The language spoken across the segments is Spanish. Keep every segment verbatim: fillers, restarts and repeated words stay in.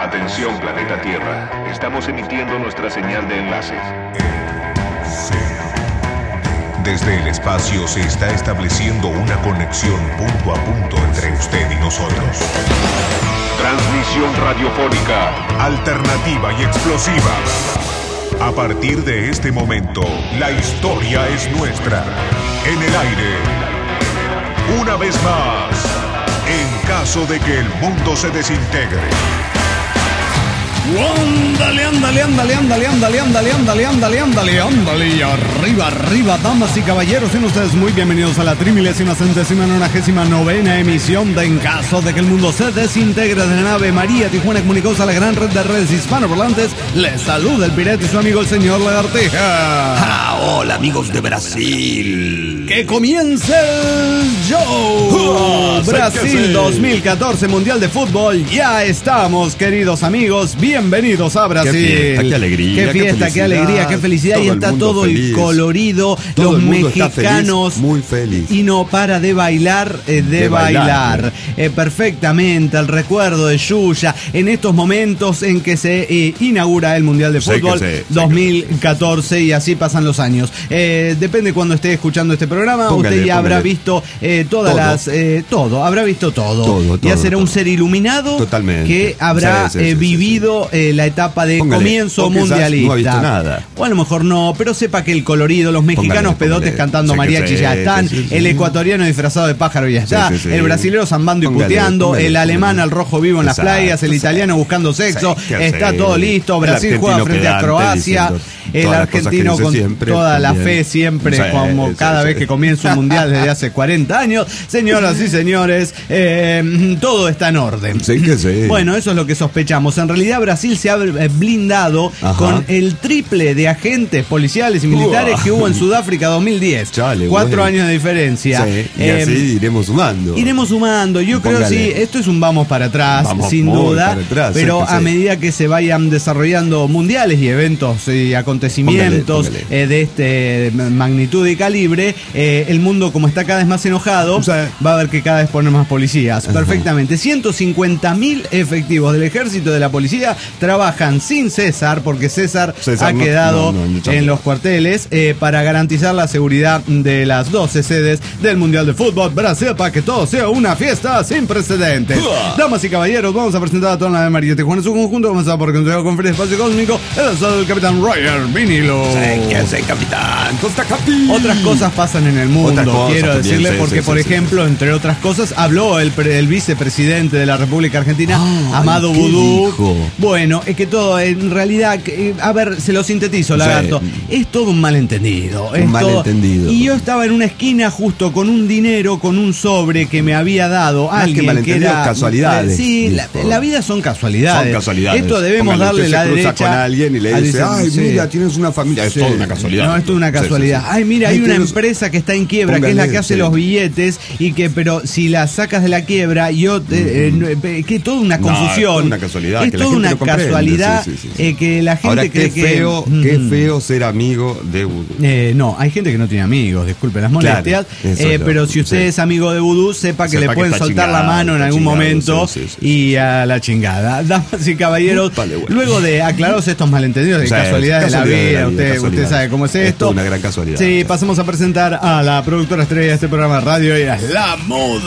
Atención, planeta Tierra. Estamos emitiendo nuestra señal de enlace. Desde el espacio se está estableciendo una conexión punto a punto entre usted y nosotros. Transmisión radiofónica alternativa y explosiva. A partir de este momento, la historia es nuestra. En el aire. Una vez más, en caso de que el mundo se desintegre. Ándale, ándale, ándale, ándale, ándale, ándale, ándale, ándale, ándale, ándale, y arriba, arriba, damas y caballeros, sean ustedes muy bienvenidos a la trimilésima, centésima, nonagésima, novena emisión de En Caso de que el Mundo se Desintegre de la nave María Tijuana Comunicados a la gran red de redes hispanoparlantes. Les saluda el pirata y su amigo el señor Lagartija. Ah, hola amigos de Brasil. ¡Que comience el show! Uh, Brasil dos mil catorce, Mundial de Fútbol, ya estamos, queridos amigos. Bienvenidos a Brasil. Qué fiesta, qué alegría. Qué fiesta, qué, qué alegría, qué felicidad. Todo y está todo feliz. el colorido. Todo los el mundo mexicanos. Está feliz, muy feliz. Y no para de bailar, eh, de, de bailar. bailar. Eh, perfectamente, el recuerdo de Yuya. En estos momentos en que se eh, inaugura el Mundial de Sé Fútbol que sé, dos mil catorce y así pasan los años. Eh, depende cuando esté escuchando este programa. Póngale, usted ya póngale. habrá visto eh, todas Todo. las. Eh, todo, habrá visto todo. Todo, ya todo, será todo. un ser iluminado. Totalmente. Que habrá Sí, sí, eh, sí, vivido sí, sí. Eh, la etapa de Póngale, comienzo o quizás mundialista. no ha visto nada. O a lo mejor no, pero sepa que el colorido, los mexicanos Póngale, pedotes póngale. cantando Sé que mariachi sé, ya están, sí, sí, sí. el ecuatoriano disfrazado de pájaro ya está, Sí, sí, sí. el brasilero zambando y Póngale, puteando, póngale, el alemán póngale. al rojo vivo en las Exacto, playas, el sí. italiano buscando sexo, Sí, ¿qué está hace? todo listo, El Brasil juega argentino frente a pedante Croacia, diciendo el todas las cosas que argentino dice con siempre, toda la también. fe siempre, Sí, como sí, cada sí. vez que comienza un mundial desde hace cuarenta años. Señoras y señores, eh, todo está en orden. Sí que sí. Bueno, eso es lo que sospechamos. En realidad Brasil se ha blindado Ajá. con el triple de agentes policiales y militares Uah. que hubo en Sudáfrica dos mil diez. Chale, Cuatro bueno. años de diferencia. Sí, y Eh, así iremos sumando. Iremos sumando, yo creo Póngale. sí, esto es un vamos para atrás, Vamos sin muy duda, para atrás, pero sí que a sí. medida que se vayan desarrollando mundiales y eventos y acontecimientos Póngale, póngale. eh, de este magnitud y calibre, eh, el mundo como está cada vez más enojado, Sí. va a haber que cada vez poner más policías. Ajá. Perfectamente, ciento cincuenta mil efectivos del ejército y de la policía trabajan sin César, porque César, César ha no- quedado no, no, no, en los cuarteles eh, para garantizar la seguridad de las doce sedes del Mundial de Fútbol Brasil, para que todo sea una fiesta sin precedentes. Uah. Damas y caballeros, vamos a presentar a toda la de María Tijuana en su conjunto. Vamos a por consejo con Fred Espacio Cósmico, el estado del capitán Roger Vinilo. Sí que sí, capitán. Costa Capi. Otras cosas pasan en el mundo, Otras cosas quiero también, decirle, sí, porque sí, por sí, ejemplo, entre otras cosas, habló el, pre- el vicepresidente de la República Argentina, Ay, Amado ¿qué Vudú. dijo? Bueno, es que todo, en realidad, que, eh, a ver, se lo sintetizo, Lagarto, Sí. es todo un malentendido. Un es todo- malentendido. Y yo estaba en una esquina justo con un dinero, con un sobre que me había dado Más que alguien que malentendido, era... casualidades, Sí, la, dijo. la vida son casualidades. Son casualidades. Esto debemos Póngale, darle usted la se cruza derecha... con alguien y le a- dice, ay, sí. mira, tienes una familia. Es Sí. toda una casualidad. No, esto es una Sí, sí, casualidad. sí. Ay, mira, hay Ay, una tienes- empresa que está en quiebra, que es la Póngale, que hace sí. los billetes y que, pero si la sacas de la quiebra, yo, te- eh, no, eh, que toda una No, confusión. es toda una casualidad, Es que la toda gente una no comprende. casualidad Sí, sí, sí, sí. eh, que la gente Ahora, cree qué feo, que... qué Mm. feo ser amigo de Vudú. Eh, no, hay gente que no tiene amigos, disculpen las molestias, Claro, eso eh, es lo- pero si usted sí. es amigo de Vudú, sepa que Sepa le que pueden está soltar la chingado, mano en está algún chingado, momento sí, sí, sí, y a la chingada. Damas y caballeros, Vale, bueno. luego de aclarados estos malentendidos de O sea, casualidades de la casualidad de vida, la vida, usted, casualidad. usted sabe cómo es Es esto. toda una gran casualidad. Sí, Sí. pasamos a presentar a la productora estrella de este programa de radio, ella es La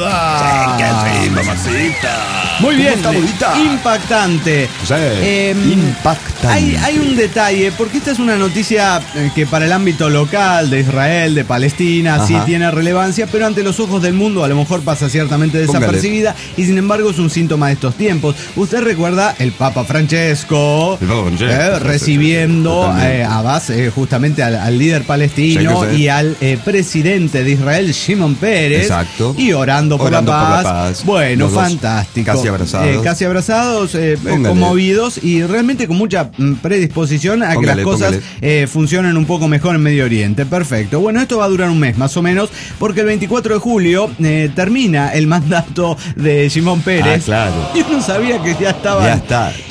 Muda. Sí, mamacita. Muy bien, ¿Cómo está, Mudita? impactante. Sí, Em, impactante. Hay, hay un detalle, porque esta es una noticia eh, que para el ámbito local de Israel, de Palestina, Ajá. sí tiene relevancia, pero ante los ojos del mundo a lo mejor pasa ciertamente Póngale. desapercibida y sin embargo es un síntoma de estos tiempos. Usted recuerda el Papa Francesco, El Papa Francesco, eh, sí, sí, sí, recibiendo totalmente. eh, a Abbas, eh, justamente al, al líder palestino Sí que sí. y al eh, presidente de Israel, Shimon Peres, Exacto. y orando por, Orando la, por paz. la paz. Bueno, Los dos fantástico. casi abrazados. Eh, casi abrazados, eh, eh, Póngale. conmovidos y realmente con mucha mm, predisposición a que Póngale, las cosas póngale. eh, funcionen un poco mejor en Medio Oriente. Perfecto. Bueno, esto va a durar un mes más o menos, porque el veinticuatro de julio eh, termina el mandato de Shimon Pérez. Ah, claro. Y uno sabía que ya estaba. Ya está.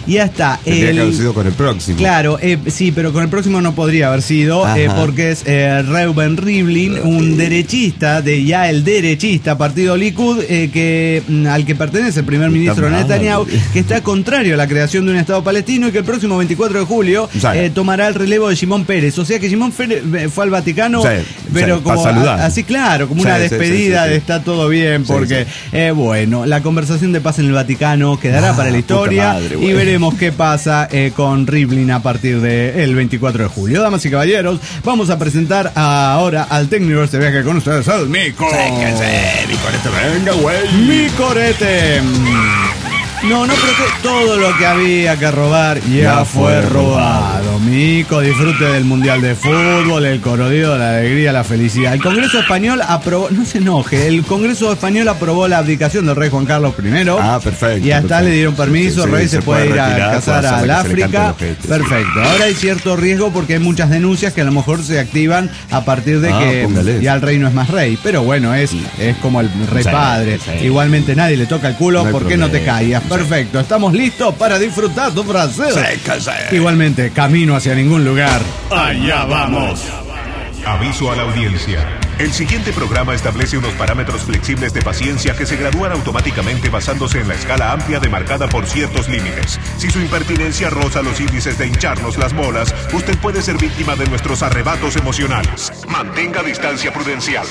Y hasta Tendría el... que haber sido con el próximo. Claro, eh, sí, pero con el próximo no podría haber sido, eh, porque es eh, Reuben Rivlin, un derechista, de ya el derechista, partido Likud, eh, que mm, al que pertenece el primer ministro Netanyahu, que está contrario a la creación de un Estado palestino y que el próximo veinticuatro de julio eh, tomará el relevo de Shimon Peres. O sea que Shimon Peres fue al Vaticano, sí, pero sí, como a, así claro, como sí, una despedida sí, sí, sí, de está todo bien, porque sí, sí. Eh, bueno, la conversación de paz en el Vaticano quedará ah, para la historia madre, y veremos qué pasa eh, con Rivlin a partir del veinticuatro de julio. Damas y caballeros, vamos a presentar ahora al técnico de este viaje con ustedes, el Mico. Sí, que sí, mi corete, venga, güey. Mi corete. No, no, pero que todo lo que había que robar ya, ya fue robado. Mico, disfrute del Mundial de Fútbol, el colorido, la alegría, la felicidad. El Congreso Español aprobó, no se enoje, el Congreso Español aprobó la abdicación del rey Juan Carlos primero. Ah, perfecto. Y hasta perfecto. le dieron permiso, el sí, rey sí, se, se puede, puede ir retirar, a casar al África. Ojete, perfecto. Sí. Ahora hay cierto riesgo porque hay muchas denuncias que a lo mejor se activan a partir de ah, que póngale. ya el rey no es más rey. Pero bueno, es, es como el rey sí, padre. Sí. Igualmente nadie le toca el culo, no ¿por qué no te callas? Perfecto, estamos listos para disfrutar tu Brasil. Sí, sí. Igualmente, camino hacia ningún lugar. Allá vamos. Aviso a la audiencia. El siguiente programa establece unos parámetros flexibles de paciencia que se gradúan automáticamente basándose en la escala amplia demarcada por ciertos límites. Si su impertinencia roza los índices de hincharnos las bolas, usted puede ser víctima de nuestros arrebatos emocionales. Mantenga distancia prudencial.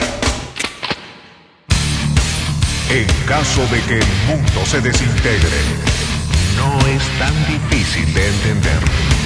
En caso de que el mundo se desintegre, no es tan difícil de entender.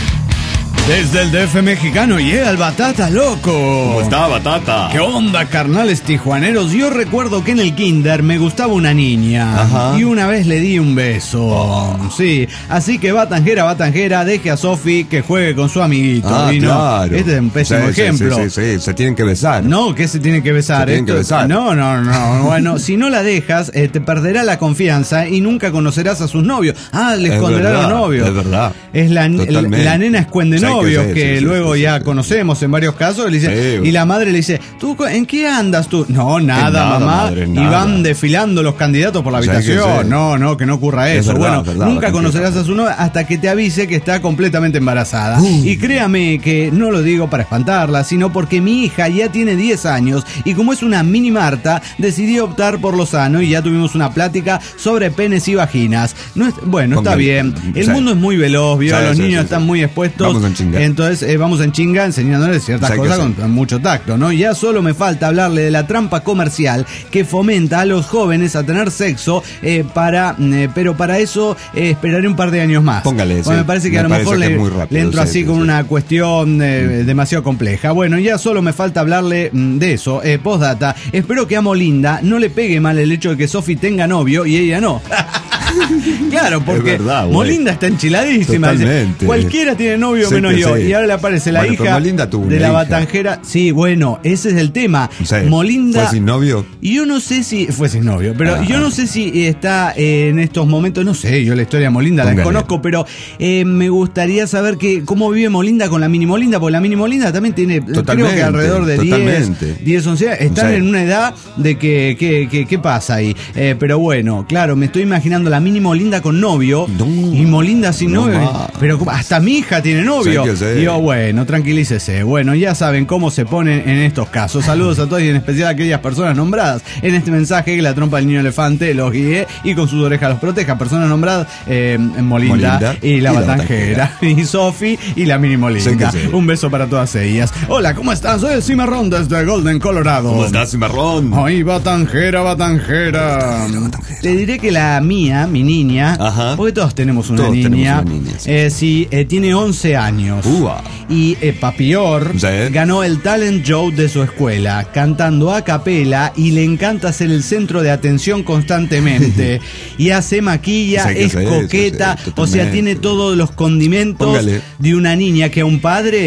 Desde el D F mexicano llega el Batata Loco. ¿Cómo está, Batata? ¿Qué onda, carnales tijuaneros? Yo recuerdo que en el kinder me gustaba una niña. Ajá. Y una vez le di un beso. Oh. Sí, así que Batanjera, Batanjera, deje a Sofi que juegue con su amiguito. Ah, y no, claro. Este es un pésimo sí, ejemplo. Sí, sí, sí, se tienen que besar. No, ¿qué se tienen que besar? Se tienen Esto, que besar. No, no, no. Bueno, si no la dejas, eh, te perderá la confianza y nunca conocerás a sus novios. Ah, le esconderá a los novios. Es verdad. Es la, la, la nena esconde novios que, que sí, luego sí, ya sí, conocemos sí. en varios casos, le dice, sí, y la madre le dice, ¿tú en qué andas tú? No, nada, nada mamá, madre, nada. Y van desfilando los candidatos por la habitación. O sea, sí. No, no, que no ocurra eso. Verdad, bueno, verdad, nunca conocerás a su novia hasta que te avise que está completamente embarazada. Uh. Y créame que no lo digo para espantarla, sino porque mi hija ya tiene diez años y como es una mini Marta, decidí optar por lo sano y ya tuvimos una plática sobre penes y vaginas. No es, bueno, Ponga, está bien. El sí. mundo es muy veloz, ¿vio? Sí, los sí, niños sí, están sí. muy expuestos. Vamos a chingar. Entonces, eh, vamos en chinga enseñándoles ciertas cosas con, con mucho tacto, ¿no? Ya solo me falta hablarle de la trampa comercial que fomenta a los jóvenes a tener sexo, eh, para, eh, pero para eso eh, esperaré un par de años más. Póngale, sí. Me parece que me a lo mejor le, rápido, le entro sí, así sí, con sí. una cuestión eh, demasiado compleja. Bueno, ya solo me falta hablarle de eso. Eh, postdata, espero que a Molinda no le pegue mal el hecho de que Sofi tenga novio y ella no. Claro, porque verdad, Molinda está enchiladísima. Dice, cualquiera tiene novio sí, menos yo. Sí. Y ahora le aparece la bueno, hija de la hija. Batanjera. Sí, bueno, ese es el tema. Sí. Molinda. ¿Fue sin novio? Y yo no sé si. Fue sin novio, pero ah. yo no sé si está eh, en estos momentos. No sé, yo la historia de Molinda Póngale. la desconozco, pero eh, me gustaría saber que, cómo vive Molinda con la mini Molinda, porque la mini Molinda también tiene. Totalmente, creo que alrededor de diez, once años. Están sí. en una edad de que. ¿Qué pasa ahí? Eh, pero bueno, claro, me estoy imaginando la mini Molinda con novio no, y Molinda sin no novio. Ma. Pero hasta mi hija tiene novio. Sí sí. Y yo, bueno, tranquilícese. Bueno, ya saben cómo se ponen en estos casos. Saludos a todos y en especial a aquellas personas nombradas en este mensaje, que la trompa del niño elefante los guíe y con sus orejas los proteja. Personas nombradas, eh, Molinda, Molinda y la y Batanjera. La y Sofi y la mini Molinda. Sí sí. Un beso para todas ellas. Hola, ¿cómo estás? Soy el Cimarrón desde Golden, Colorado. ¿Cómo estás, Cimarrón? Ay, Batanjera, Batanjera. Te diré que la mía, mi niña, Ajá. porque todos tenemos una todos niña, tenemos una niña sí. Eh, sí, eh, tiene once años. Ua. Y eh, Papior ¿Sí? ganó el talent show de su escuela, cantando a capela, y le encanta ser el centro de atención constantemente. Y hace maquilla, sí, es coqueta, sí, sí, o sea, tiene todos los condimentos Póngale. de una niña que a un padre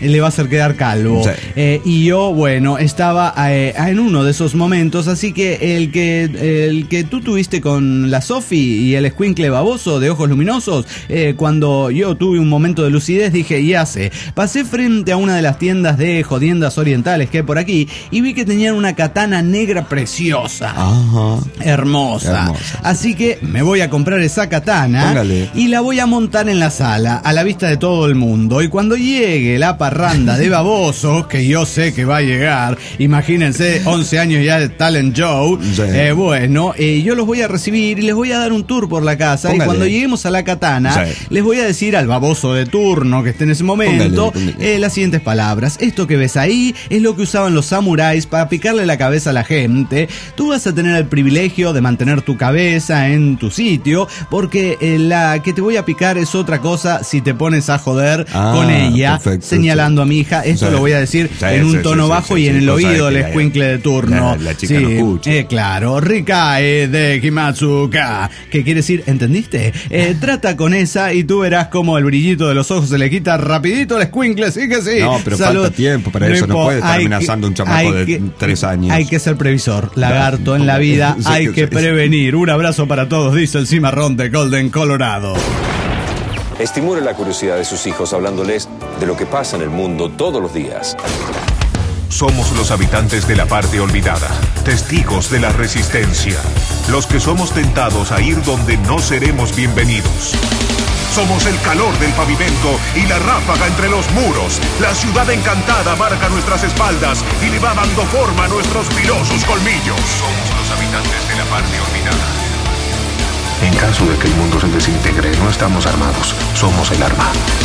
le va a hacer quedar calvo. Sí. Eh, y yo, bueno, estaba eh, en uno de esos momentos, así que el que el que tú tuviste con la Sofi y el escuincle baboso de ojos luminosos, eh, cuando yo tuve un momento de lucidez, dije, ya sé, pasé frente a una de las tiendas de jodiendas orientales que hay por aquí y vi que tenían una katana negra preciosa. Ajá. Hermosa. Hermosa. Así que me voy a comprar esa katana. Póngale. Y la voy a montar en la sala, a la vista de todo el mundo. Y cuando llegue la parranda de babosos, que yo sé que va a llegar, imagínense, once años ya de Talent Joe, Sí. eh, bueno, eh, yo los voy a recibir y les voy a dar un tour por la casa. Póngale. Y cuando lleguemos a la katana, Sí. les voy a decir al baboso de turno que esté en ese momento, Póngale, póngale. eh, las siguientes palabras. Esto que ves ahí es lo que usaban los samuráis para picarle la cabeza a la gente. Tú vas a tener el privilegio de mantener tu cabeza en tu sitio, porque eh, la que te voy a picar es otra cosa si te pones a joder Ah, con ella, perfecto, señalando sí. a mi hija. Esto Sí. lo voy a decir Sí, en un sí, tono sí, bajo sí, y en sí, el cosa oído que del la- escuincle de turno. la- la chica no escuche. eh, claro, Rikae de Kimatsuka, que quiere decir, ¿entendiste? Eh, trata con esa y tú verás como el brillito de los ojos se le quita rapidito al escuincle, sí que sí. No, pero Salud. falta tiempo para eso, no impo- puede estar hay amenazando a un que- chamaco hay de que- tres años. Hay que ser previsor, lagarto, en la vida Sí, hay que- que sí. prevenir. Un abrazo para todos, dice el cimarrón de Golden, Colorado. Estimule la curiosidad de sus hijos hablándoles de lo que pasa en el mundo todos los días. Somos los habitantes de la parte olvidada, testigos de la resistencia, los que somos tentados a ir donde no seremos bienvenidos. Somos el calor del pavimento y la ráfaga entre los muros. La ciudad encantada marca nuestras espaldas y le va dando forma a nuestros filosos colmillos. Somos los habitantes de la parte olvidada. En caso de que el mundo se desintegre, no estamos armados, somos el arma.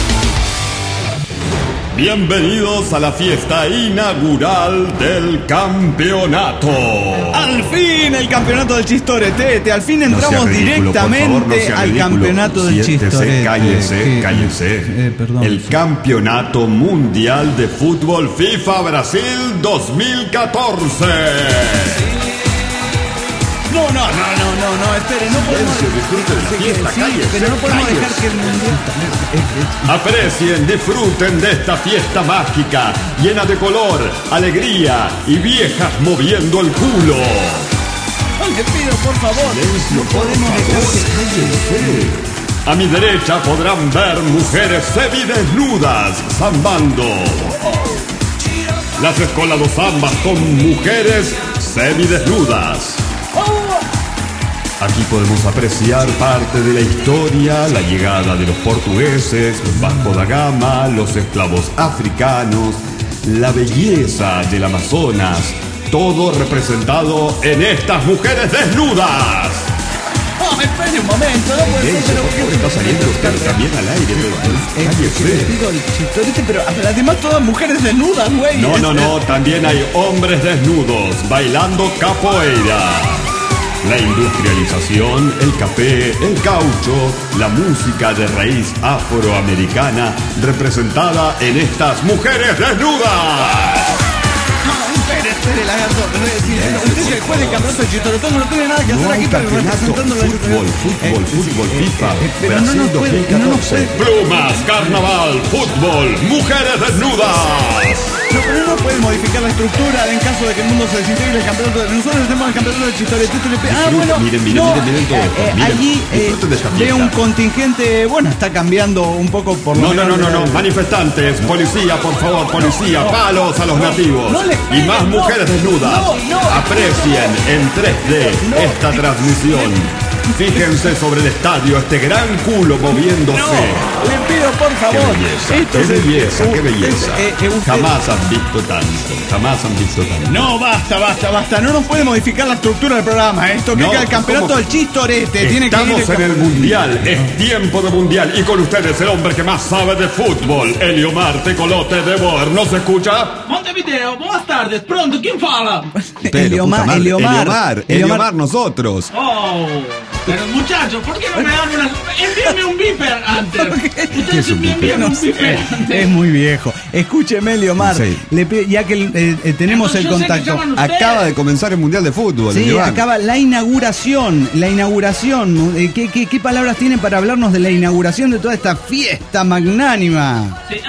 Bienvenidos a la fiesta inaugural del campeonato. Al fin el campeonato del Chistoretete, al fin No sea entramos ridículo, por directamente favor, no sea al ridículo. campeonato del Siéntese, Chistorete. Cállese, ¿Qué? cállese. Eh, perdón. El campeonato mundial de fútbol FIFA Brasil dos mil catorce. No, no, no, no, no, no, espere, no podemos... Silencio, disfrute de la Sí, fiesta, sí, cállese, pero no podemos cállese. dejar que el mundial... Aprecien, disfruten de esta fiesta mágica, llena de color, alegría y viejas moviendo el culo. No, le pido, por favor, no podemos dejar que... A mi derecha podrán ver mujeres semidesnudas zambando. Las escolados zambas con mujeres semidesnudas. Aquí podemos apreciar parte de la historia, la llegada de los portugueses, los Vasco da Gama, los esclavos africanos, la belleza del Amazonas, todo representado en estas mujeres desnudas. No, espere un momento, no puede ser, pero... Por favor, está saliendo usted también al aire. Eh, que le Cállese. pido el Chistorete, pero además todas mujeres desnudas, güey. No, Es- no, no, también hay hombres desnudos bailando capoeira. La industrialización, el café, el caucho, la música de raíz afroamericana representada en estas mujeres desnudas. No, espere, espere, lagarto, le voy a decir, usted se juega el campeonato del Chistoretón, no tiene nada que hacer No hay aquí para campeonato. representando la Fútbol, fútbol, fútbol, FIFA, pero no nos Brasil puede, dos mil no nos catorce. puede, Plumas, carnaval, fútbol, mujeres desnudas. no, pero no puede modificar la estructura en caso de que el mundo se desintegre el campeonato. de- Nosotros tenemos el campeonato del Chistoretete. le pe- Ah, Disfruten, bueno, miren, miren, no, miren, miren todo esto, eh, miren, allí eh, disfruten de esta veo fiesta. un contingente, bueno, está cambiando un poco por lo No, no, no, menos no, no, de- manifestantes, policía, por favor, policía, palos a los nativos no les y peguen, más no. mujeres desnudas. No, no. Aprecien en tres D No. esta transmisión. Fíjense sobre el estadio este gran culo moviéndose. No, le pido por Qué favor. belleza, Esto qué es- belleza, uh, qué belleza. es- eh, eh, usted- Jamás han visto tanto, jamás han visto tanto. No, basta, basta, basta. No nos puede modificar la estructura del programa. Esto que No, queda el campeonato ¿cómo? del Chistorete. Tiene que Estamos ir en el mundial, es tiempo de mundial y con ustedes el hombre que más sabe de fútbol, Eliomar Tecolote de Boer. ¿No se escucha? Montevideo, buenas tardes. Pronto, ¿quién fala? Pero, Eliomar, puta madre, Eliomar, Eliomar, Eliomar. Eliomar, nosotros. Oh, pero muchachos, ¿por qué no me dan una... Envíenme un viper antes. Ustedes es un me envían No un sé, viper es antes. muy viejo. Escúcheme, Eliomar. Sí. Le pido- ya que eh, eh, tenemos Entonces, el yo sé que contacto. llaman ustedes. Acaba de comenzar el Mundial de Fútbol, Sí, Eliomar. acaba la inauguración. La inauguración. Eh, ¿Qué, qué, qué palabras tienen para hablarnos de la inauguración de toda esta fiesta magnánima? Sí, esto es un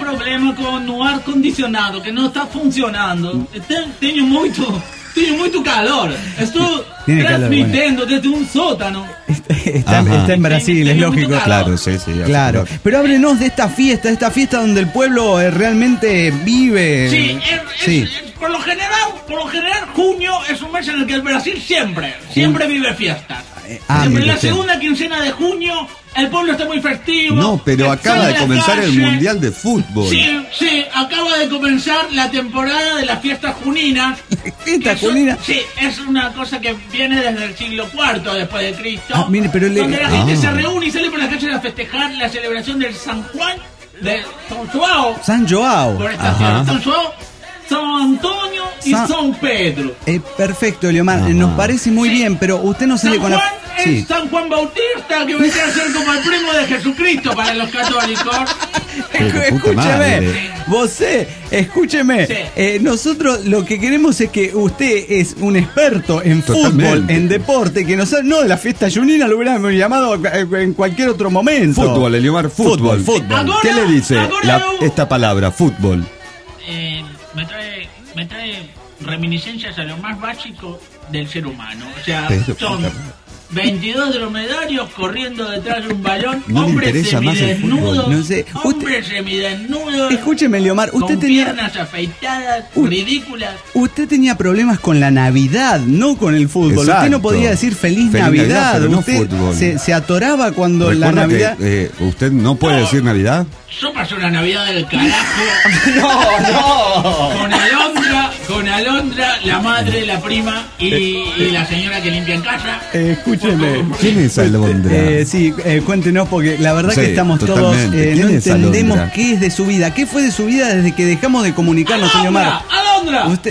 problema con o ar condicionado que não está funcionando. Ten- Tenho muito, tenho muito calor. Estou Tiene calor, transmitiendo desde un sótano. Está, Ajá. está en Brasil, es Tiene lógico. mucho Claro, sí, sí. hace Claro, calor. pero háblenos de esta fiesta, esta fiesta donde el pueblo eh, realmente vive. Sí, es, es- Sí. es- por lo general, por lo general, junio es un mes en el que el Brasil siempre, siempre vive fiestas. Eh, ah, Siempre mire en la usted. segunda quincena de junio, el pueblo está muy festivo. No, pero eh, acaba sale de a la comenzar el calle. Mundial de Fútbol. Sí, sí, acaba de comenzar la temporada de las fiestas juninas. ¿Fiesta Que son- junina? Sí, es una cosa que viene desde el siglo cuarto después de Cristo. Ah, mire, pero le- donde la gente Ah. se reúne y sale por las calles a festejar la celebración del San Juan de San Joao. San Joao. Por esta Ajá. fiesta. San Joao, San Antonio y San- San Pedro. Eh, perfecto, Eliomar, Ajá. nos parece muy Sí. bien, pero usted no sale San con Juan la... es Sí. San Juan Bautista, que vendría a ser como el primo de Jesucristo para los católicos. Pero, puta Escúcheme, madre. vos, escúcheme, Sí. eh, nosotros lo que queremos es que usted es un experto en fútbol, Totalmente. en deporte, que nos, no de la fiesta junina, lo hubiéramos llamado eh, en cualquier otro momento. Fútbol, Eliomar, fútbol. Fútbol. Ahora- ¿Qué le dice ahora la- yo- esta palabra, fútbol? Eh, me trae, me trae reminiscencias a lo más básico del ser humano. O sea, Pero, son puta. veintidós dromedarios corriendo detrás de un balón, No le hombres interesa más el semidesnudos, fútbol. No sé, usted- hombres semidesnudos, Escúcheme, Eliomar, usted con tenía... piernas afeitadas, Uh. ridículas. Usted tenía problemas con la Navidad, no con el fútbol. Usted no Exacto. podía decir feliz, Feliz Navidad. Navidad, pero no usted fútbol. se, se atoraba cuando la ¿Recuerda Navidad. que eh, usted no puede No. decir Navidad? Yo pasé una Navidad del carajo. No, no. Con Alondra, con Alondra, la madre, la prima y, y la señora que limpia en casa. Eh, escúcheme. ¿Quién es Alondra? Eh, sí, eh, cuéntenos porque la verdad Sí, que estamos todos, totalmente. eh, ¿Quién no es entendemos Alondra? qué es de su vida, qué fue de su vida desde que dejamos de comunicarnos, señor Alondra, Mar. Alondra, Usted,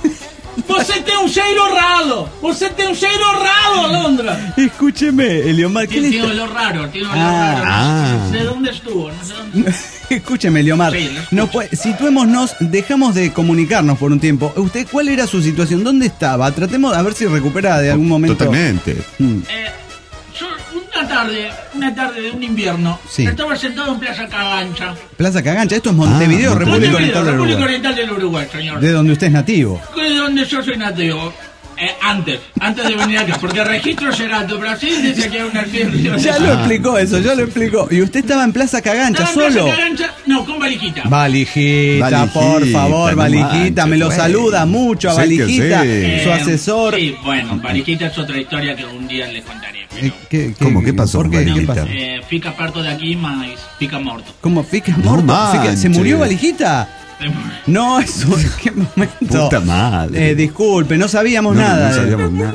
você tem um cheiro raro. Você tem um cheiro raro, Alondra. escúcheme, Eliomar, ¿qué Tiene, le tiene está- olor raro, tiene olor Ah, raro. ah. No sé dónde estuvo, no sé dónde. Escúcheme, Eliomar, Sí, lo escucho. no puede- situémonos, dejamos de comunicarnos por un tiempo. ¿Usted cuál era su situación? ¿Dónde estaba? Tratemos a ver si recupera de algún momento. Totalmente. Mm. Eh, yo una tarde, una tarde de un invierno, Sí. estaba sentado en Plaza Cagancha. Plaza Cagancha, esto es Montevideo, Ah, República Montevideo, Oriental del República Uruguay. Oriental del Uruguay, señor. De donde usted es nativo. De donde yo soy nativo. Eh, antes, antes de venir acá, porque el registro Gerato Brasil dice que hay una fiesta. Ya lo explicó eso, ya lo explicó. Y usted estaba en Plaza Cagancha, Estaba en solo. Plaza Cagancha, no, con valijita. Valijita, Valijita, por favor, no Valijita, me lo manches, saluda güey. mucho a Sí que Valijita, sí. Eh, su asesor. Sí, bueno, valijita es otra historia que un día les contaré. pero, Eh, ¿qué- qué- ¿Cómo? ¿Qué pasó ¿Por con qué? ¿Qué Valijita? pasó? eh, fica parto de aquí, más pica morto. ¿Cómo? ¿Fica No muerto? Fica- ¿Se manches. murió Valijita? No, eso, qué momento. Puta madre. Eh, disculpe, no sabíamos No, nada. no sabíamos nada.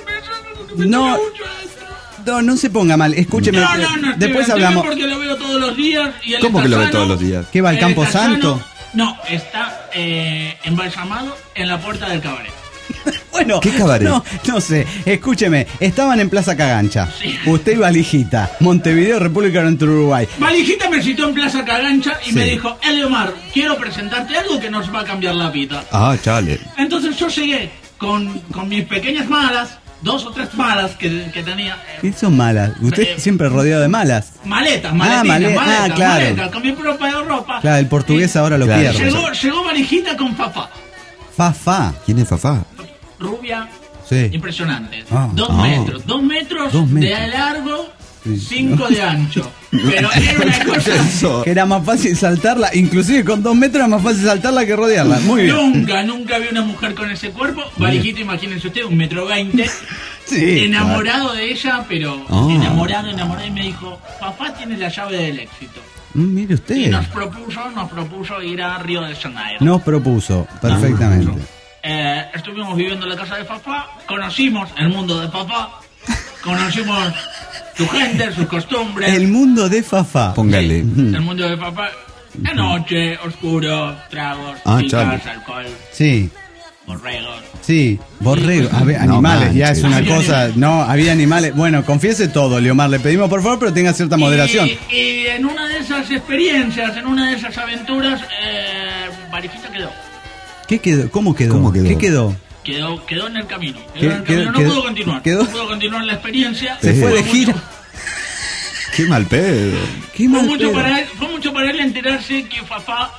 No, no, no se ponga mal, escúcheme. No, no, no, Después estoy hablamos. porque lo veo todos los días. Y él ¿Cómo está que lo ve sano. todos los días? ¿Qué va al Él Campo está Santo? sano. No, está eh, embalsamado en la puerta del cabaret. Bueno, ¿Qué cabaret? No, no sé, escúcheme, estaban en Plaza Cagancha. Sí. Usted y Valijita, Montevideo, República Oriental del Uruguay. Valijita me citó en Plaza Cagancha y Sí. me dijo, Eliomar, quiero presentarte algo que nos va a cambiar la vida. Ah, chale. Entonces yo llegué con, con mis pequeñas malas, dos o tres malas que, que tenía. eh, ¿Qué son malas? Usted Eh, siempre rodeado de malas. Maletas, Ah, maletinas, male- ah, maletas, claro. maletas, con mi propia ropa. Claro, el portugués Y ahora lo Claro. pierde. Llegó, llegó Valijita con Fafá, Fa, fa. ¿Quién es Fafá? rubia, Sí. impresionante. Ah. dos Ah. metros, dos metros, Dos metros. de largo, Sí. cinco de ancho. Pero era una cosa... Eso. Que era más fácil saltarla, inclusive con dos metros era más fácil saltarla que rodearla. Muy bien. Nunca, nunca vi una mujer con ese cuerpo. Valijita, imagínense usted, un metro veinte. Sí. enamorado de ella, pero Ah. enamorado, enamorado. Y me dijo, papá tiene la llave del éxito. Mm, mire Y usted. nos propuso, nos propuso ir a Río de Janeiro. Nos propuso, perfectamente. Eh, estuvimos viviendo en la casa de papá, conocimos el mundo de papá, conocimos su gente, sus costumbres. El mundo de Fafá. Póngale. El mundo de papá. De noche, oscuro, tragos, Ah, chicas, chale. alcohol, Sí, borregos. sí, borrego, a ver, No animales, ya manches. es una Había cosa, animales. no, había animales. Bueno, confiese todo, Leomar, le pedimos por favor, pero tenga cierta moderación. Y, y en una de esas experiencias, en una de esas aventuras, eh, Valijita quedó. ¿Qué quedó? ¿Cómo quedó? ¿Cómo quedó? ¿Qué quedó? Quedó, quedó en el camino. Quedó ¿Qué- en el qué- camino. No quedó- pudo continuar. quedó? No pudo continuar la experiencia. Se Sí. fue de mucho- gira. Qué mal pedo. Qué Fue mal mucho, pedo. para él, fue mucho para él enterarse que Fafá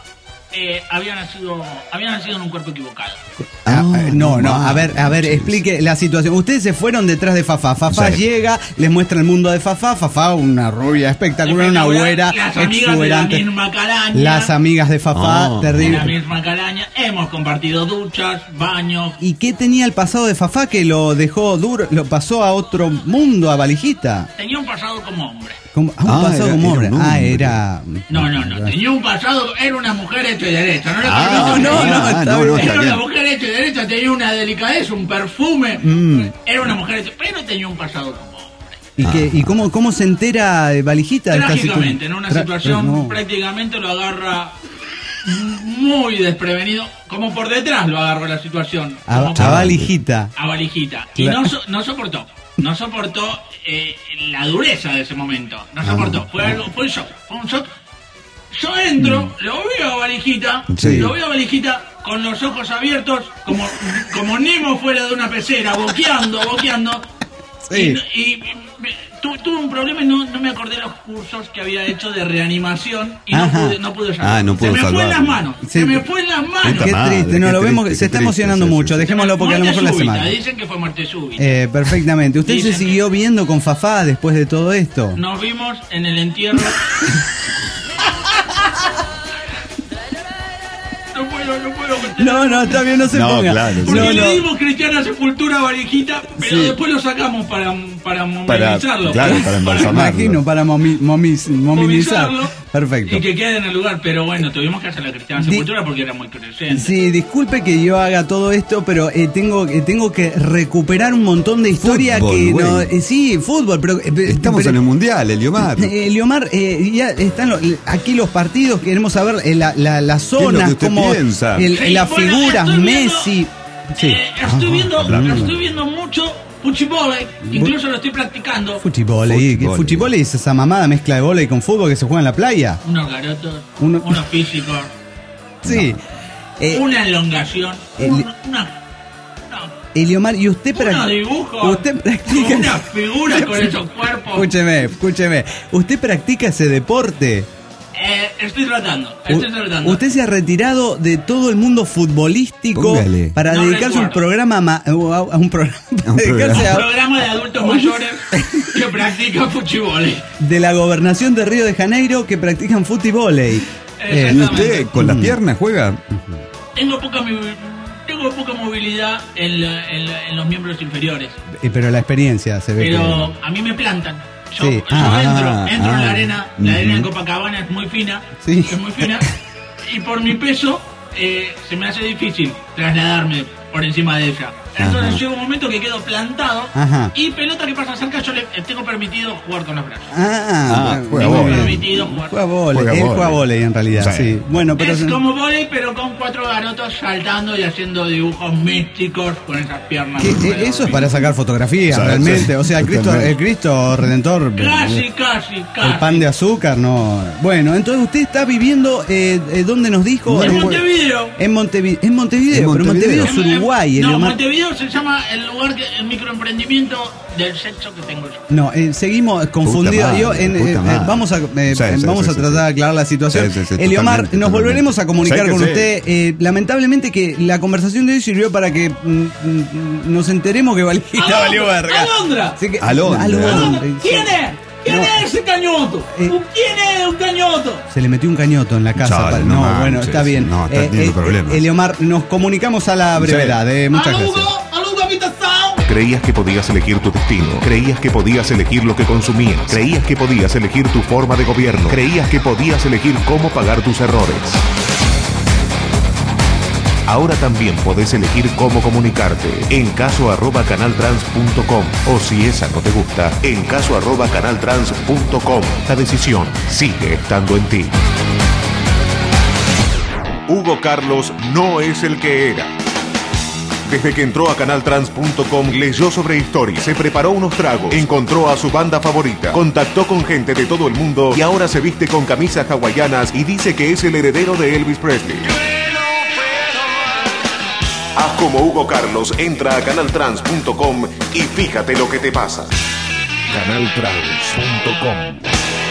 eh, había nacido había nacido en un cuerpo equivocado. Ah, No, no, no, no a ver, a ver, manches. explique la situación. Ustedes se fueron detrás de Fafá. Fafá Sí. llega, les muestra el mundo de Fafá. Fafá, una rubia espectacular, una güera Las amigas de la exuberante. misma calaña. Las amigas de Fafá, Oh. de terrible. la misma calaña. Hemos compartido duchas, baños. ¿Y qué tenía el pasado de Fafá que lo dejó duro, lo pasó a otro mundo, a Valijita? Tenía un pasado como hombre. Como, ah, un Ah, pasado era- como era hombre. un Ah, hombre. era. No, no, no. Tenía un pasado, era una mujer hecha y derecha. No, le Ah, permito no, que- no, ah, está no, no, bien. está Era una bien. mujer hecha y derecha, tenía una delicadeza, un perfume. Mm. Era una mujer hecha, pero tenía un pasado como hombre. ¿Y, qué, ¿y cómo, cómo se entera eh, Valijita de esta Trágicamente, en situación? una Tra- situación no. prácticamente lo agarra muy desprevenido, como por detrás lo agarró la situación. A, como a por- Valijita. a Valijita. Y Claro. no, so- no soportó. No soportó eh, la dureza de ese momento. No soportó. Fue algo, fue un shock. Fue un shock. Yo entro, lo veo a Valijita, Sí. lo veo a Valijita con los ojos abiertos, como, como Nemo fuera de una pecera, boqueando, boqueando. Sí. Y, y- y me- tu- tuve un problema y no, no me acordé los cursos que había hecho de reanimación y no Ajá. pude, no pude salvar. Ah, no pudo Se me fue en las salvarlo. manos. Sí. Se me fue en las manos. Puta Qué madre, triste, no qué lo vemos, triste, se qué está triste, emocionando sí, sí, mucho. sí. Dejémoslo porque a lo Muerte mejor la súbita, semana. Dicen que fue muerte súbita. Eh, perfectamente. ¿Usted Dicen se que- siguió viendo con Fafá después de todo esto? Nos vimos en el entierro. No puedo, no puedo. No, no, está bien, no se No, ponga. claro, sí. Porque No, le no. dimos cristiana sepultura a Valijita, pero Sí. después lo sacamos para, para Para, movilizarlo. claro, para embalsamarlo. Imagino, para momi, momis- mominizar. movilizarlo Perfecto. Y que quede en el lugar, pero bueno, tuvimos que hacer la cristiana Di- sepultura porque era muy creciente. Sí, disculpe que yo haga todo esto, pero eh, tengo, eh, tengo que recuperar un montón de historia Fútbol, que no. güey. eh, sí, fútbol, pero. eh, Estamos pero- en el mundial, Eliomar. Eh, Leomar, eh, ya están lo- aquí los partidos, queremos saber eh, la, la, las es lo zonas, que usted como piensa? el- Sí, las bueno, figuras, estoy viendo- Messi. Sí. Eh, estoy, Ajá, viendo, hablando. estoy viendo mucho fuchibole, incluso lo estoy practicando. Fútbol, y Fútbol. fútbol es esa mamada mezcla de bola y con fútbol que se juega en la playa. Unos garotos, Uno- unos físicos, Sí. Eh, una elongación, el- un- una, Eliomar, ¿y usted una, unos practica? dibujos, Usted practica. unas figuras con esos cuerpos. Escúcheme, escúcheme. ¿Usted practica ese deporte? Eh, estoy tratando, estoy U- tratando. Usted se ha retirado de todo el mundo futbolístico Póngale. para No dedicarse a un recuerdo. programa ma- a un programa, A un dedicarse Un a- programa de adultos mayores que practica fuchibole. de la gobernación de Río de Janeiro que practican fútbol. Eh, ¿Y usted con las Mm. piernas juega? Tengo poca, mi- tengo poca movilidad en, la- en la- en los miembros inferiores, eh, pero la experiencia se ve pero a mí me plantan. Yo, Sí. yo Ah, entro, entro en la ah. arena, la arena en Ujú. Copacabana es muy fina, Sí. es muy fina, y por mi peso eh, se me hace difícil trasladarme por encima de ella. Entonces Ajá. llega un momento que quedo plantado Ajá. y pelota que pasa cerca yo le eh, tengo permitido jugar con los brazos. que. Ah, Ah, bueno, juega muy vóley. bien. Permitido jugar. Juega vóley. Juega Él vóley. juega vóley en realidad, sí. Sí. Bueno, pero. Es como volei, pero con cuatro garotos saltando y haciendo dibujos místicos con esas piernas. que- alrededor eh, eso es mío. para sacar fotografías, Sí, realmente. sí. O sea, el Cristo, Totalmente. el Cristo Redentor. Casi, casi, casi. El pan de azúcar, no. Bueno, entonces usted está viviendo, eh, eh, ¿dónde nos dijo? En En- Montevideo. En Montevideo, en Montevideo, En pero Montevideo Montevideo. es Uruguay, No, Eliomar. Montevideo se llama el lugar, que, el microemprendimiento del sexo que tengo yo. No, eh, seguimos confundidos. madre, Yo, en, puta eh, eh, madre. vamos a, eh, Sí, sí, vamos sí, a sí, tratar sí. de aclarar la situación. Sí, sí, sí, Eliomar, totalmente, nos volveremos totalmente. a comunicar Sí que con sí. usted. Eh, lamentablemente que la conversación de hoy sirvió para que mm, mm, nos enteremos que Valijita valió verga. Alondra. Así que- Alondra. Alondra, Alondra. sí. ¿Quién es? ¿Quién No. es ese cañoto? Eh. ¿Quién es un cañoto? Se le metió un cañoto en la casa. Chale, pa- no no, manches. bueno, está bien. No, está teniendo problemas. Eliomar, nos comunicamos a la brevedad. eh, muchas Alugo, gracias. alugo, habitación. Creías que podías elegir tu destino. Creías que podías elegir lo que consumías. Creías que podías elegir tu forma de gobierno. Creías que podías elegir cómo pagar tus errores. Ahora también podés elegir cómo comunicarte en caso arroba canaltrans punto com o si esa no te gusta, en caso arroba canaltrans punto com. La decisión sigue estando en ti. Hugo Carlos no es el que era. Desde que entró a canaltrans punto com leyó sobre historia, se preparó unos tragos, encontró a su banda favorita, contactó con gente de todo el mundo y ahora se viste con camisas hawaianas y dice que es el heredero de Elvis Presley. Haz como Hugo Carlos, entra a canaltrans punto com y fíjate lo que te pasa. canaltrans punto com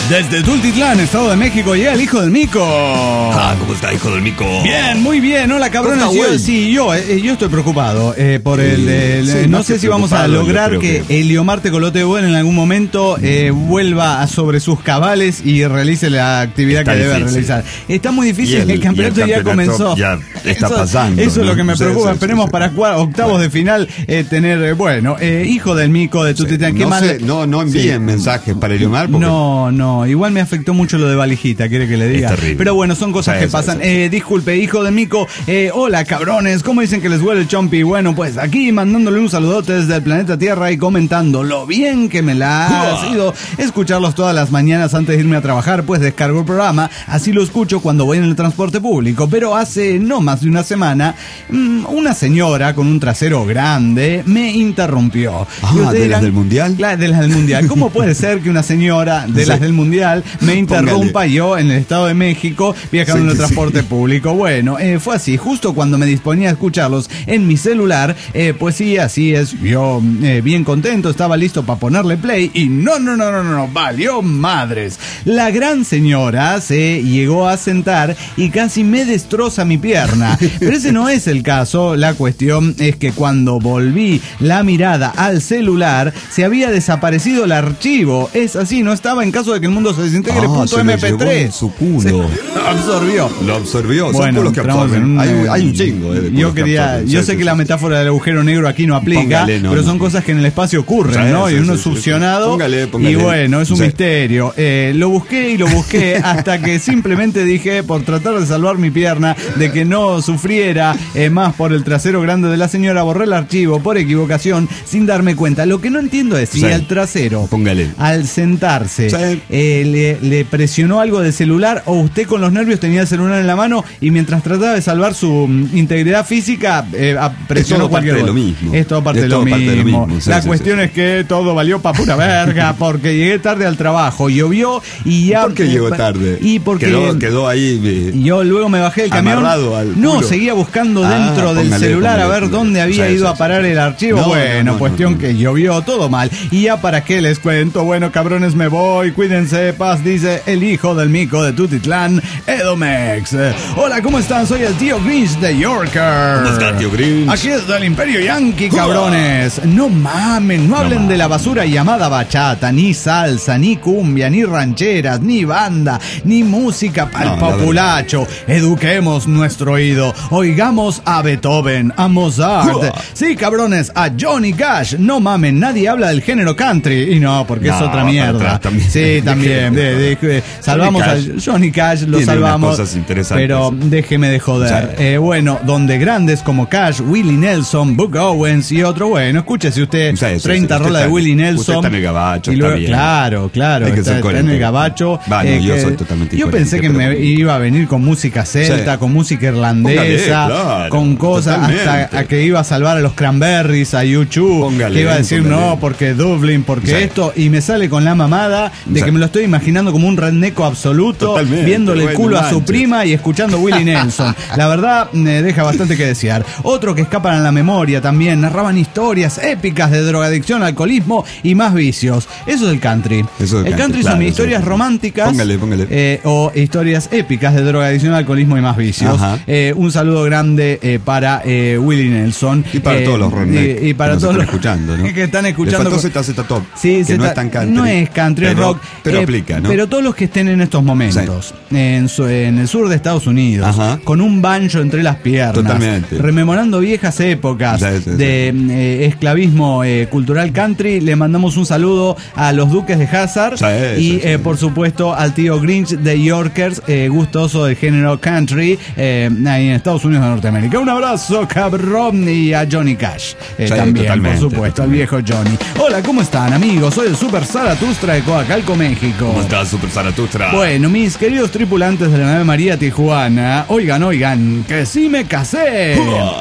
Desde Tultitlán, Estado de México, llega el hijo del Mico. Ah, ¿cómo está, hijo del Mico? Bien, muy bien. Hola, cabrones. ¿Cómo está, Yo, güey? sí, yo, eh, yo estoy preocupado eh, por el... el- Sí, no más sé que si vamos a preocupado, yo lograr creo que, que- Eliomar Tecolote de Buen en algún momento eh, vuelva a sobre sus cabales y realice la actividad Está que debe difícil. realizar. Está muy difícil, Y el- el, campeonato y el ya campeonato comenzó. ya está eso, pasando, Eso es ¿no? lo que me Sí, preocupa. sí, Esperemos sí, para sí. jugar octavos de final eh, tener, eh, bueno, eh, hijo del Mico de Tultitlán. ¿Qué no, más? sé, no, no envíen Sí. mensajes para Eliomar porque No, no, igual me afectó mucho lo de Valijita, quiere que le diga. Es terrible. Pero bueno, son cosas Sí, que sí, pasan. sí, sí. Eh, disculpe, hijo de Mico. Eh, hola, cabrones, ¿cómo dicen que les huele el chompi? Bueno, pues aquí mandándole un saludote desde el planeta Tierra y comentando lo bien que me la ha sido escucharlos todas las mañanas antes de irme a trabajar, pues descargo el programa, así lo escucho cuando voy en el transporte público. Pero hace no más de una semana, mmm, una señora con un trasero grande me interrumpió. Ah, Y ustedes ¿de las del Mundial? Claro, de las del Mundial. ¿Cómo puede ser que una señora de Sí. las del Mundial me interrumpa Póngale. yo en el Estado de México viajando Sí, en el sí, transporte sí. público? Bueno, eh, fue así, justo cuando me disponía a escucharlos en mi celular, eh, pues sí, así es, yo eh, bien contento, estaba listo para ponerle play y no, no, no, no, no, no, valió madres. La gran señora se llegó a sentar y casi me destroza mi pierna. Pero ese no es el caso, la cuestión es que cuando volví la mirada al celular, se había desaparecido el archivo. Es así, no estaba en caso de que el mundo se desintegre. Ah, punto se lo M P llevó tres. en su culo. Se lo absorbió. lo absorbió. Son Bueno, culos que entramos absorben. en un- Hay, un- hay un chingo. eh, de Yo culos que quería, absorben. yo Sí, sé sí, que sí. la metáfora del agujero negro aquí no aplica, Póngale, no, pero no. son cosas que en el espacio ocurren, Sí, ¿no? sí, y uno sí, es sí, sí. succionado. Póngale, póngale. Y bueno, es un Sí. misterio. Eh, lo busqué y lo busqué hasta que simplemente dije, por tratar de salvar mi pierna, de que no sufriera eh, más por el trasero grande de la señora, borré el archivo por equivocación sin darme cuenta. Lo que no entiendo es si Sí. al trasero, Póngale. al sentarse, Sí. eh, le, le presionó algo de celular o usted con los nervios tenía el celular en la mano y mientras trataba de salvar su mm, integridad física, eh, a- presionó todo parte cualquier de lo botón. mismo. Es todo parte, Es de, lo todo parte de lo mismo. mismo, sí, La sí, cuestión sí, es que todo valió pa' pura verga porque llegué tarde al trabajo, llovió y ya... ¿Por qué llegó tarde? Y porque... Quedó, quedó ahí. eh, Y yo luego me bajé del camión. Amarrado al No, culo. seguía buscando Ah, dentro del póngale, celular a póngale, ver póngale. dónde había Sí, ido sí, a parar sí. el archivo. No, bueno, no, no, cuestión no, no. que llovió todo mal. Y ya para qué les cuento, bueno, cabrones, me voy. Cuídense, paz, dice el hijo del Mico de Tutitlán, Edomex. Eh, Hola, ¿cómo están? Soy el tío Grinch de Yorker. ¿Cómo está, tío Grinch? Aquí es del Imperio Yankee, cabrones. No mamen, no hablen de la basura llamada bachata, ni salsa, ni cumbia, ni rancheras, ni banda, ni música para el No, la populacho. Eduquemos nuestro oído. Oigamos a Beethoven, a Mozart. Uah. Sí, cabrones, a Johnny Cash. No mamen, nadie habla del género country. Y no, porque es No, otra para mierda. atrás también. Sí, también. De- de- de- salvamos a Cash Johnny Cash, lo tiene unas salvamos. cosas interesantes. Pero déjeme de joder. Sí. Eh, bueno, donde grandes como Cash, Willie Nelson, Buck Owens y otro, bueno, escúchese usted, Sí, sí, treinta sí, usted rolas de está- Willie usted Nelson. está en el gabacho, y está luego- bien. Claro, claro, Hay que está, ser está en coherente. el gabacho. Va, no, eh, yo que- soy totalmente Yo incoherente, pensé que pero me bueno. iba a venir con música celta, Sí. con música irlandesa, Póngale, claro, con cosas, totalmente. hasta a que iba a salvar a los Cranberries, a U dos, Póngale, que iba a decir póngale. no, porque Dublin, porque Sí. esto, y me sale con la mamada de Sí. que me lo estoy imaginando como un redneco absoluto, Totalmente, viéndole el bueno, culo a su manches. prima y escuchando Willie Nelson. La verdad, me deja bastante que desear. Otro que escapan a la memoria también, narraban historias épicas de drogadicción, alcoholismo y más vicios. Eso es el country. Eso es el el country, country claro, son eso historias es. románticas Póngale, póngale. eh, o historias épicas de drogadicción, alcoholismo y más vicios. Ajá. Eh, un saludo grande eh, para eh, Willie Nelson. Y para Eh, todos los rednecks y, y para que nos todos están los escuchando, ¿no? que están Le escuchando. faltó Z Z Top, Sí, que Zeta- no es tan country. No es country, es pero- rock. Pero eh, aplica, ¿no? Pero todos los que estén en estos momentos, en, su- en el sur de Estados Unidos, Ajá. con un banjo entre las piernas, Totalmente. rememorando viejas épocas Sí, sí, sí. de eh, esclavismo eh, cultural country, le mandamos un saludo a los Duques de Hazzard Sí, y, sí, sí. eh, por supuesto, al tío Grinch de Yorkers, eh, gustoso del género country, eh, ahí en Estados Unidos de Norteamérica. Un abrazo, cabrón, y a Johnny Cash eh, Sí, también, totalmente, por supuesto, al viejo Johnny. Hola, ¿cómo están, amigos? Soy el Super Zaratustra de Coacalco, México. ¿Cómo estás, Super Zaratustra? Bueno, mis queridos tripulantes de la nave María Tijuana, oigan, oigan, que sí me casé.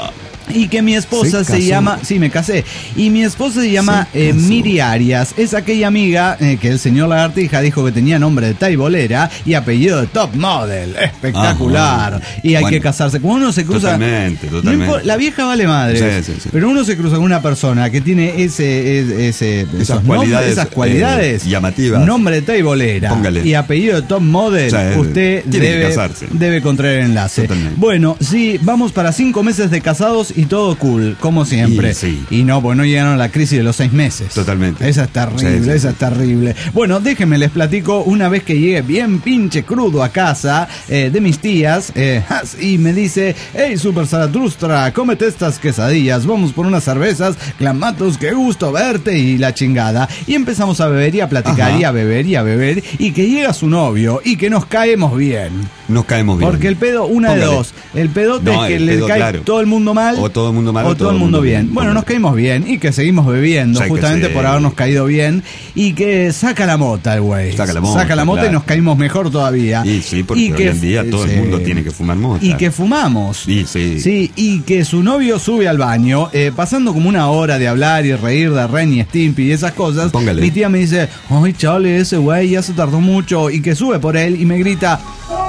Y que mi esposa se, se llama... Sí, me casé. Y mi esposa se llama eh, Miri Arias. Es aquella amiga eh, que el señor Lagartija dijo que tenía nombre de taibolera y apellido de top model. Espectacular. Ajá. Y hay bueno, que casarse. Como uno se cruza... Totalmente, totalmente. No, la vieja vale madre. Sí, sí, sí. Pero uno se cruza con una persona que tiene ese, ese, esas, cualidades, nombres, esas cualidades eh, llamativas. Nombre de taibolera. Póngale. Y apellido de top model. O sea, usted debe, debe contraer enlace. Totalmente. Bueno, sí, vamos para cinco meses de casados y todo cool, como siempre. Y, sí. y no, pues no llegaron a la crisis de los seis meses. Totalmente. Esa es terrible, sí, sí, esa sí. es terrible. Bueno, déjenme les platico una vez que llegué bien pinche crudo a casa eh, de mis tías eh, y me dice, hey, Super Zaratustra, cómete estas quesadillas, vamos por unas cervezas, Clamatos, qué gusto verte y la chingada. Y empezamos a beber y a platicar Ajá. y a beber y a beber y que llega su novio y que nos caemos bien. Nos caemos bien. Porque el pedo, una Póngale. de dos, el pedote no, es que le pedo, cae claro. todo el mundo mal o todo el mundo mal o, o todo el mundo bien. bien. Bueno, nos caímos bien y que seguimos bebiendo, sí, justamente sí. por habernos caído bien y que saca la mota el güey. Saca la mota, saca la mota claro. y nos caímos mejor todavía. Y sí, porque y que, hoy en día todo sí. el mundo tiene que fumar mota. Y que fumamos. Y sí. Sí, y que su novio sube al baño, eh, pasando como una hora de hablar y reír de Ren y Stimpy y esas cosas. Póngale. Mi tía me dice, ay, chale, ese güey ya se tardó mucho, y que sube por él y me grita,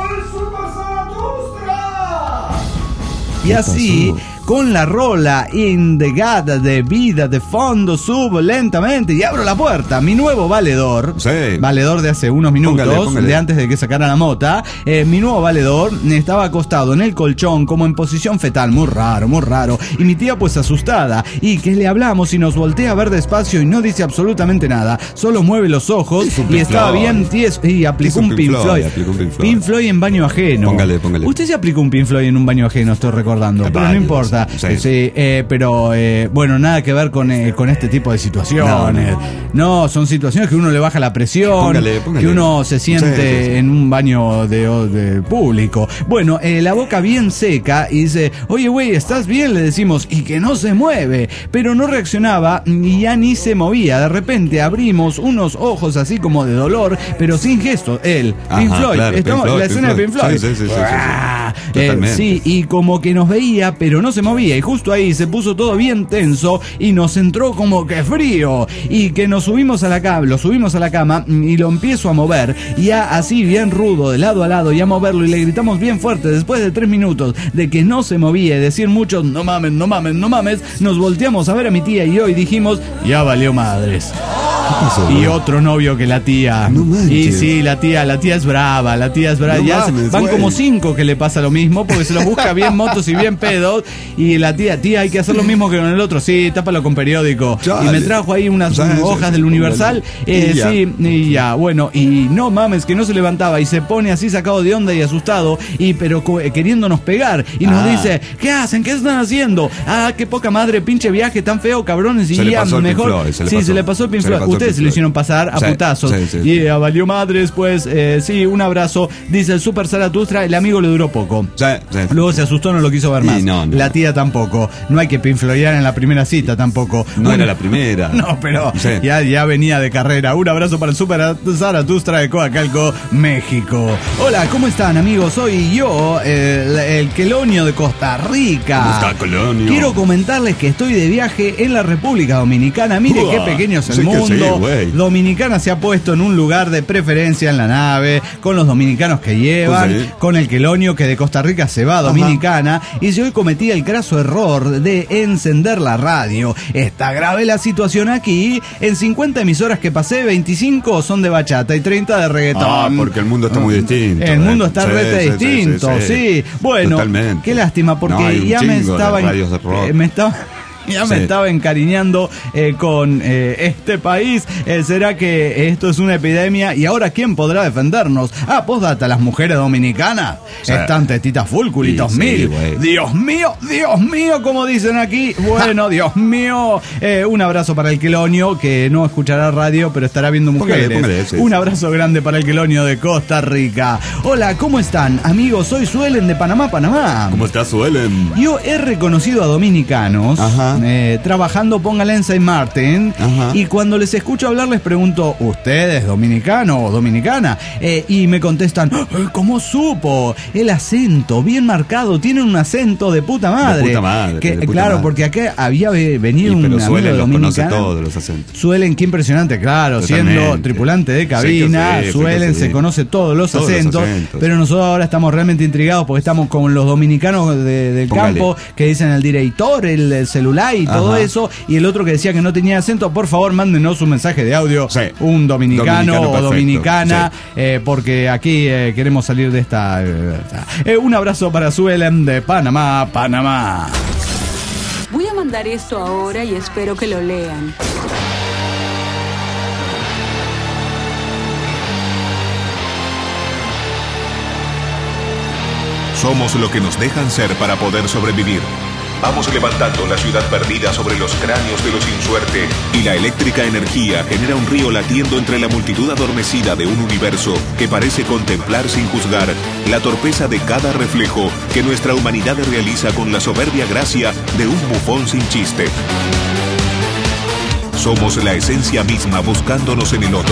y así, con la rola indegada de vida de fondo, subo lentamente y abro la puerta. Mi nuevo valedor, sí. valedor de hace unos minutos, póngale, póngale. de antes de que sacara la mota, eh, mi nuevo valedor estaba acostado en el colchón como en posición fetal, muy raro, muy raro. Y mi tía pues asustada, y que le hablamos y nos voltea a ver despacio y no dice absolutamente nada, solo mueve los ojos y estaba bien tieso y aplicó un Pink Floyd. Pink Floyd en baño ajeno. Póngale, póngale. Usted se aplicó un Pink Floyd en un baño ajeno, estoy recordando, pero no importa. Sí, sí eh, pero eh, bueno, nada que ver con, eh, con este tipo de situaciones. No, no. no, son situaciones que uno le baja la presión, póngale, póngale. que uno se siente sí, sí, sí. en un baño de, de público. Bueno, eh, la boca bien seca y dice, oye, güey, ¿estás bien? Le decimos, y que no se mueve, pero no reaccionaba y ya ni se movía. De repente abrimos unos ojos así como de dolor, pero sin gesto. Él, Ajá, Pink Floyd, claro, estamos, Pink Floyd, la escena Pink de Pink Floyd. Sí, sí, sí, sí, sí, sí. Eh, sí, y como que nos veía, pero no se movía, y justo ahí se puso todo bien tenso y nos entró como que frío, y que nos subimos a la cama, lo subimos a la cama y lo empiezo a mover, ya así bien rudo, de lado a lado, y a moverlo, y le gritamos bien fuerte, después de tres minutos de que no se movía y decir mucho, no mames, no mames, no mames, nos volteamos a ver a mi tía y yo y dijimos, ya valió madres. Pasó, y otro novio que la tía. No manches. Y sí, la tía, la tía es brava, la tía es brava. No ya mames, van güey. como cinco que le pasa lo mismo, porque se los busca bien motos y bien pedos. Y la tía, tía, hay que hacer lo mismo que con el otro. Sí, tápalo con periódico. Chale. Y me trajo ahí unas O sea, unas eso, hojas eso, del Universal. Eh, y ya. sí, y ya, bueno. Y no mames, que no se levantaba. Y se pone así sacado de onda y asustado. Y pero co- eh, queriéndonos pegar. Y nos Ah. dice, ¿qué hacen? ¿Qué están haciendo? Ah, qué poca madre, pinche viaje tan feo, cabrones. Y Se le ya pasó el Pink mejor. Floyd, se le sí, pasó. se le pasó el Pink Se le Floyd. pasó el Ustedes Pink se lo Floyd. hicieron pasar a Sí, putazos. sí, sí, y sí. eh, valió madres, pues, eh, sí, un abrazo. Dice el Super Zaratustra, el amigo le duró poco. Sí, sí. Luego se asustó, no lo quiso ver Y más. no, no. La tía tampoco. No hay que pinfloyear en la primera cita tampoco. No Un- era la primera. No, pero Sí. ya, ya venía de carrera. Un abrazo para el Super Zaratustra de Coacalco, México. Hola, ¿cómo están, amigos? Soy yo, el, el quelonio de Costa Rica. ¿Cómo está, Colonio? Quiero comentarles que estoy de viaje en la República Dominicana. Mire Uah, qué pequeño es el sí que sí, mundo. güey. Dominicana se ha puesto en un lugar de preferencia en la nave, con los dominicanos que llevan, Pues sí. con el quelonio que de Costa Rica se va a Dominicana. Y si hoy cometí el craso error de encender la radio, está grave la situación aquí. En cincuenta emisoras que pasé, veinticinco son de bachata y treinta de reggaetón. Ah, porque el mundo está muy distinto. El eh. mundo está Sí, rete sí, distinto, sí, sí, sí. Bueno, Totalmente. qué lástima, porque No, hay un ya me chingo de estaba, radios de rock. eh, me estaba ya me Sí. estaba encariñando eh, con eh, este país. Eh, ¿Será que esto es una epidemia? ¿Y ahora quién podrá defendernos? Ah, postdata, las mujeres dominicanas Sí. están tetitas full, culitos Sí, sí, mil. güey. Dios mío, Dios mío, como dicen aquí. Bueno, Dios mío. Eh, un abrazo para el quelonio, que no escuchará radio, pero estará viendo mujeres. Póngale, póngale, sí, un sí. abrazo grande para el quelonio de Costa Rica. Hola, ¿cómo están? Amigos, soy Suelen de Panamá, Panamá. ¿Cómo está, Suelen? Yo he reconocido a dominicanos Ajá. eh, trabajando, póngale en Saint Martin. Ajá. Y cuando les escucho hablar les pregunto, ¿usted es dominicano o dominicana? Eh, y me contestan, ¿cómo supo? El acento, bien marcado, tiene un acento de puta madre. De puta madre, que, de puta claro, madre. porque acá había venido Y, un pero amigo Suelen los conoce dominicano. todos los acentos. Suelen, qué impresionante, claro, Totalmente. siendo tripulante de cabina, Sí que sí, Suelen, sí que sí. se conoce todos los Todos los acentos, acentos. pero nosotros ahora estamos realmente intrigados porque estamos con los dominicanos de- del Póngale. campo que dicen el director, el, el celular y todo Ajá. eso, y el otro que decía que no tenía acento. Por favor, mándenos un mensaje de audio, Sí. un dominicano, Dominicano o perfecto, dominicana, sí. eh, porque aquí eh, queremos salir de esta... eh, eh, un abrazo para Suelen de Panamá, Panamá. Voy a mandar esto ahora y espero que lo lean. Somos lo que nos dejan ser para poder sobrevivir. Vamos levantando la ciudad perdida sobre los cráneos de los sin suerte, y la eléctrica energía genera un río latiendo entre la multitud adormecida de un universo que parece contemplar sin juzgar la torpeza de cada reflejo que nuestra humanidad realiza con la soberbia gracia de un bufón sin chiste. Somos la esencia misma buscándonos en el otro.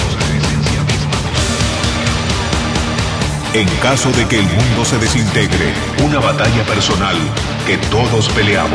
En caso de que el mundo se desintegre, una batalla personal que todos peleamos.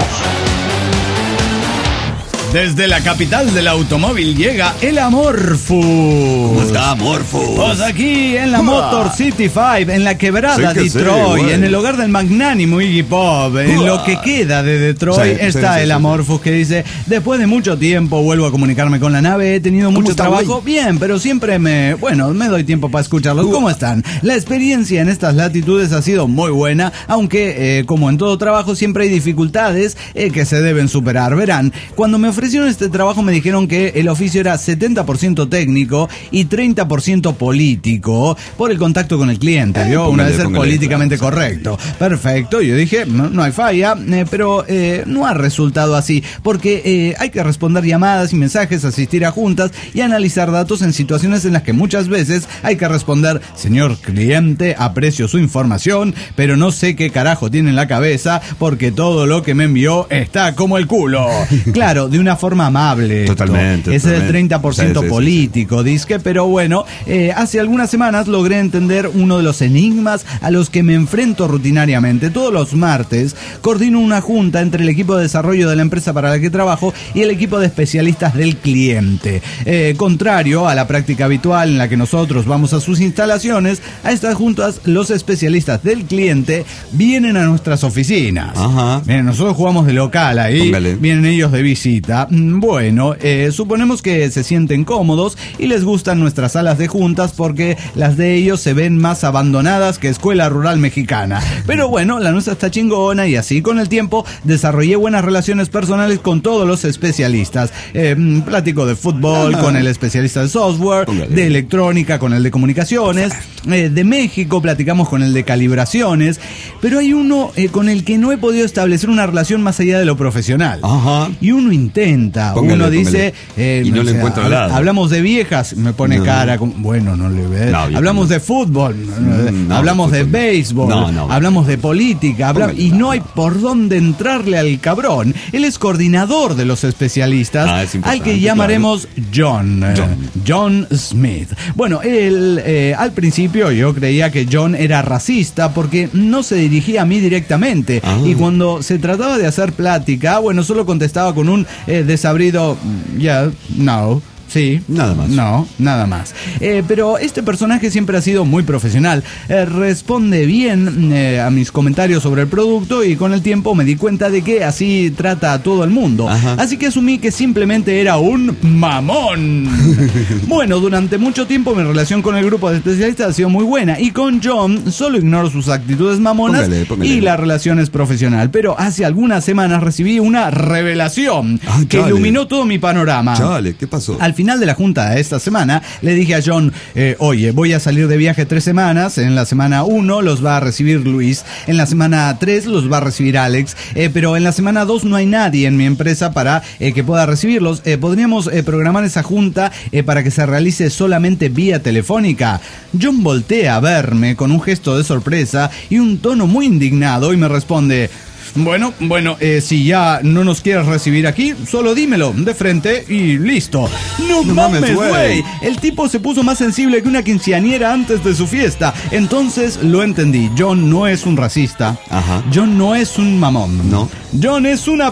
Desde la capital del automóvil llega el Amorfus. ¿Cómo está, Morfo? Pues aquí en la Motor City cinco, en la quebrada Sí que sí, Detroit, güey. en el hogar del magnánimo Iggy Pop, en lo que queda de Detroit, Sí, está sí, sí, el sí, Amorfus que dice, después de mucho tiempo vuelvo a comunicarme con la nave, he tenido mucho está, trabajo, güey? bien, pero siempre me, bueno, me doy tiempo para escucharlos. ¿Cómo están? La experiencia en estas latitudes ha sido muy buena, aunque eh, como en todo trabajo siempre hay dificultades eh, que se deben superar. Verán, cuando me ofrecieron este trabajo me dijeron que el oficio era setenta por ciento técnico y treinta por ciento político por el contacto con el cliente, ¿vio? póngale, Una vez ser póngale, políticamente claro, correcto. Perfecto, yo dije, no, no hay falla, eh, pero eh, no ha resultado así, porque eh, hay que responder llamadas y mensajes, asistir a juntas y analizar datos en situaciones en las que muchas veces hay que responder, señor cliente, aprecio su información, pero no sé qué carajo tiene en la cabeza porque todo lo que me envió está como el culo. Claro, de una forma amable. Esto. Totalmente, Ese es el totalmente. treinta por ciento Sí, sí, sí, político, disque, pero bueno, eh, hace algunas semanas logré entender uno de los enigmas a los que me enfrento rutinariamente. Todos los martes coordino una junta entre el equipo de desarrollo de la empresa para la que trabajo y el equipo de especialistas del cliente. Eh, contrario a la práctica habitual en la que nosotros vamos a sus instalaciones, a estas juntas los especialistas del cliente vienen a nuestras oficinas. Ajá. Miren, nosotros jugamos de local ahí, Póngale. vienen ellos de visita. Mm, Bueno, eh, suponemos que se sienten cómodos y les gustan nuestras salas de juntas porque las de ellos se ven más abandonadas que escuela rural mexicana. Pero bueno, la nuestra está chingona y así con el tiempo desarrollé buenas relaciones personales con todos los especialistas. Eh, mm, platico de fútbol Ajá. con el especialista de software, Póngale. de electrónica con el de comunicaciones, eh, de México platicamos con el de calibraciones, pero hay uno eh, con el que no he podido establecer una relación más allá de lo profesional. Ajá. Y uno intenta, Póngale, uno dice, póngale. Y no le encuentra hab- nada. hablamos de viejas, me pone No. cara, como, bueno, no le ve. No, vieja hablamos no. de fútbol, Mm, no, hablamos de de fútbol no. béisbol, No, no. hablamos de política, habla- Póngale, y no, no hay no. por dónde entrarle al cabrón. Él es coordinador de los especialistas, Ah, es al importante, que llamaremos John, eh, John. John Smith. Bueno, él eh, al principio yo creía que John era racista porque no se dirigía a mí directamente. Ah. Y cuando se trataba de hacer plática, bueno, solo contestaba con un eh, desabrido, yeah, no. Sí. Nada más. No, nada más. Eh, pero este personaje siempre ha sido muy profesional. Eh, responde bien eh, a mis comentarios sobre el producto y con el tiempo me di cuenta de que así trata a todo el mundo. Ajá. Así que asumí que simplemente era un mamón. Bueno, durante mucho tiempo mi relación con el grupo de especialistas ha sido muy buena y con John solo ignoro sus actitudes mamonas Póngale, póngale. y la relación es profesional. Pero hace algunas semanas recibí una revelación Ah, que chale. iluminó todo mi panorama. Chale, ¿qué pasó? Al final de la junta de esta semana, le dije a John, eh, oye, voy a salir de viaje tres semanas, en la semana uno los va a recibir Luis, en la semana tres los va a recibir Alex, eh, pero en la semana dos no hay nadie en mi empresa para eh, que pueda recibirlos. Eh, ¿Podríamos eh, programar esa junta eh, para que se realice solamente vía telefónica? John voltea a verme con un gesto de sorpresa y un tono muy indignado y me responde... Bueno, bueno, eh, si ya no nos quieres recibir aquí, solo dímelo de frente y listo. No, no mames, güey. El tipo se puso más sensible que una quinceañera antes de su fiesta. Entonces lo entendí. John no es un racista. Ajá. John no es un mamón. No. John es una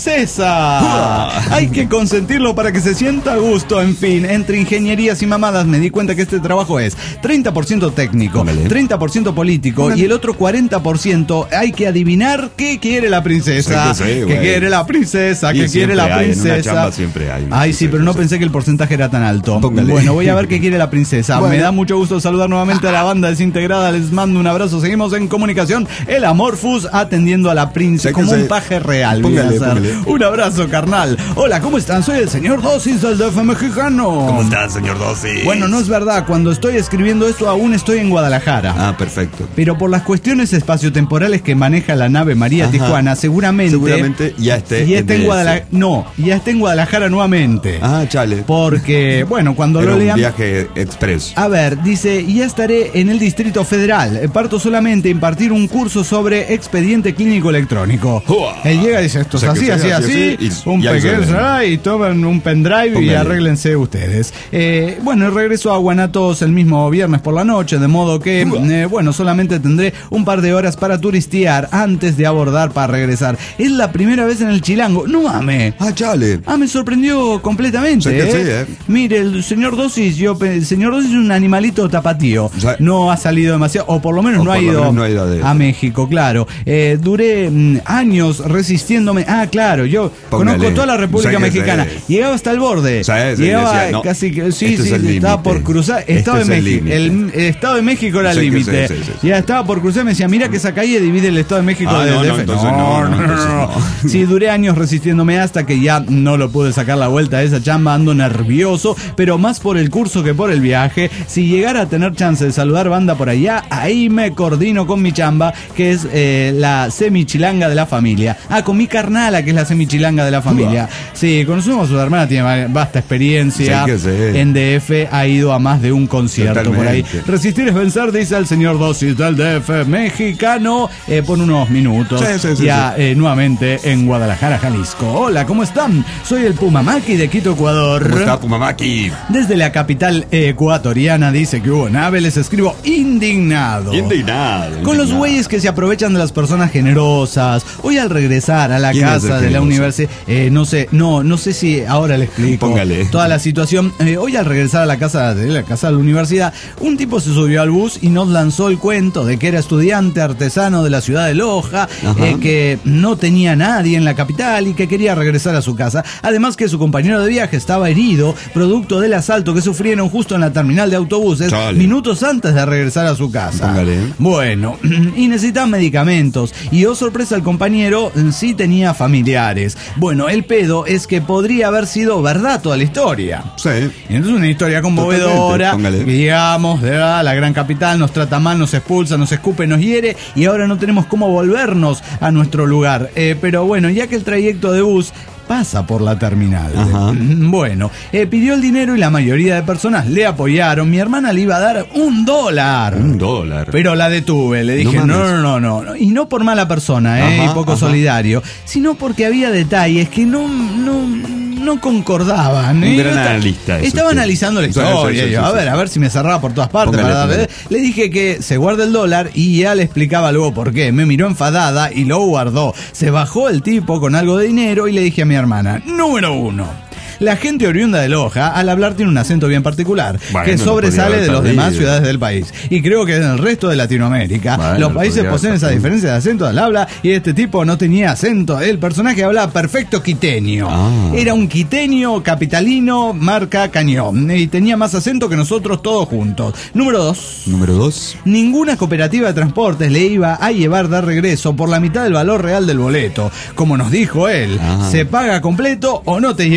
princesa. Hay que consentirlo para que se sienta a gusto. En fin, entre ingenierías y mamadas me di cuenta que este trabajo es treinta por ciento técnico, Póngale. treinta por ciento político Póngale. y el otro cuarenta por ciento hay que adivinar qué quiere la princesa. Sí, sí, ¿Qué quiere la princesa? ¿Qué quiere la hay, princesa? En una chamba siempre hay. Ay, sí, pero no pensé que el porcentaje era tan alto. Póngale. Bueno, voy a ver qué quiere la princesa. Bueno. Me da mucho gusto saludar nuevamente a la banda desintegrada. Les mando un abrazo. Seguimos en comunicación. El Amorphous atendiendo a la princesa como un paje real. Póngale, póngale. Un abrazo, carnal. Hola, ¿cómo están? Soy el señor Dosis del D F mexicano. ¿Cómo estás, señor Dosis? Bueno, no es verdad. Cuando estoy escribiendo esto aún estoy en Guadalajara. Ah, perfecto. Pero por las cuestiones espaciotemporales que maneja la nave María Ajá. Tijuana, seguramente... Seguramente ya esté ya esté en, en Guadalajara. No, ya esté en Guadalajara nuevamente. Ah, chale. Porque, bueno, cuando Era lo lean... un viaje express. A ver, dice, ya estaré en el Distrito Federal. Parto solamente a impartir un curso sobre expediente clínico electrónico. Uah. Él llega y dice, esto es así, así, así, así, así, un pequeño y toman un pendrive Póngale. y arréglense ustedes. Eh, bueno, regreso a Guanatos el mismo viernes por la noche, de modo que, eh, bueno, solamente tendré un par de horas para turistear antes de abordar para regresar. Es la primera vez en el Chilango. No mames. Ah, chale. Ah, me sorprendió completamente. Sí, ¿eh? Sí, ¿eh? Mire, el señor Dosis, yo, el señor Dosis es un animalito tapatío. O sea, no ha salido demasiado, o por lo menos, no, por ha lo ido menos no ha ido de... a México, claro. Eh, duré mm, años resistiéndome. Ah, claro, yo Póngale. conozco toda la República Mexicana. Sí. Llegaba hasta el borde. Sí, sí, Llegaba decía, no, casi que sí, este sí, es estaba por cruzar. Estado de México. El, el Estado de México era el límite. Sí, sí, sí, sí. Ya estaba por cruzar, me decía, mira que esa calle divide el Estado de México ah, de no, D no, F. entonces no, no, no, entonces no. Sí, duré años resistiéndome hasta que ya no lo pude sacar la vuelta a esa chamba, ando nervioso, pero más por el curso que por el viaje. Si llegara a tener chance de saludar banda por allá, ahí me coordino con mi chamba, que es eh, la semichilanga de la familia. Ah, con mi carnala, que es la semichilanga de la familia. Sí, conocemos a su hermana, tiene vasta experiencia. Sí, sí. En D F ha ido a más de un concierto Totalmente. por ahí. Resistir es vencer, dice el señor Dosis del D F mexicano, eh, por unos minutos. Sí, sí, sí, ya sí. Eh, nuevamente en Guadalajara, Jalisco. Hola, ¿cómo están? Soy el Pumamaki de Quito, Ecuador. ¿Cómo está Pumamaki? Desde la capital ecuatoriana dice que hubo nave, les escribo indignado. Indignado. Con los güeyes que se aprovechan de las personas generosas. Hoy al regresar a la casa de la universidad, eh, no sé, no, no sé si ahora le explico Póngale. toda la situación. Eh, hoy al regresar a la casa de la casa de la universidad, un tipo se subió al bus y nos lanzó el cuento de que era estudiante artesano de la ciudad de Loja, eh, que no tenía nadie en la capital y que quería regresar a su casa. Además que su compañero de viaje estaba herido, producto del asalto que sufrieron justo en la terminal de autobuses, Chale. minutos antes de regresar a su casa. Póngale. Bueno, y necesitaban medicamentos. Y oh sorpresa, el compañero sí tenía familiares. Bueno, el pedo es que podría haber sido verdad toda la historia. Sí. Y entonces una historia conmovedora. Que llegamos de a la gran capital, nos trata mal, nos expulsa, nos escupe, nos hiere y ahora no tenemos cómo volvernos a nuestro lugar. Eh, pero bueno, ya que el trayecto de bus pasa por la terminal. Ajá. Bueno, eh, pidió el dinero y la mayoría de personas le apoyaron. Mi hermana le iba a dar un dólar. Un dólar. Pero la detuve. Le dije, no, no, no, no, no. Y no por mala persona, eh, ajá, y poco ajá. solidario, sino porque había detalles que no, no, no concordaban. Un ¿eh? gran Estaba, analista. Eso estaba usted. analizando la Sí, historia. sí, sí, yo, sí, a sí. ver, a ver si me cerraba por todas partes. Póngale, para darle. póngale. Le dije que se guarde el dólar y ya le explicaba luego por qué. Me miró enfadada y lo guardó. Se bajó el tipo con algo de dinero y le dije a mi hermana, número uno. La gente oriunda de Loja, al hablar, tiene un acento bien particular, bueno, que no sobresale de los sabido. demás ciudades del país. Y creo que en el resto de Latinoamérica, bueno, los países poseen esa diferencia de acento al habla, y este tipo no tenía acento. El personaje hablaba perfecto quiteño. Ah. Era un quiteño capitalino marca cañón, y tenía más acento que nosotros todos juntos. Número dos. Número dos. Ninguna cooperativa de transportes le iba a llevar de regreso por la mitad del valor real del boleto. Como nos dijo él, Ajá. se paga completo o no te lleva nadie.